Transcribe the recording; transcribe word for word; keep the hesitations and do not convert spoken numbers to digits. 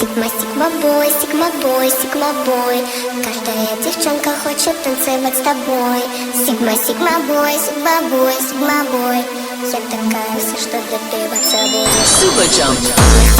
Сигма, сигма бой, сигма бой, сигма бой. Каждая девчонка хочет танцевать с тобой. Сигма, сигма бой, сигма бой, сигма бой. Я такая вся, что ты плеваться будешь. Super Jump.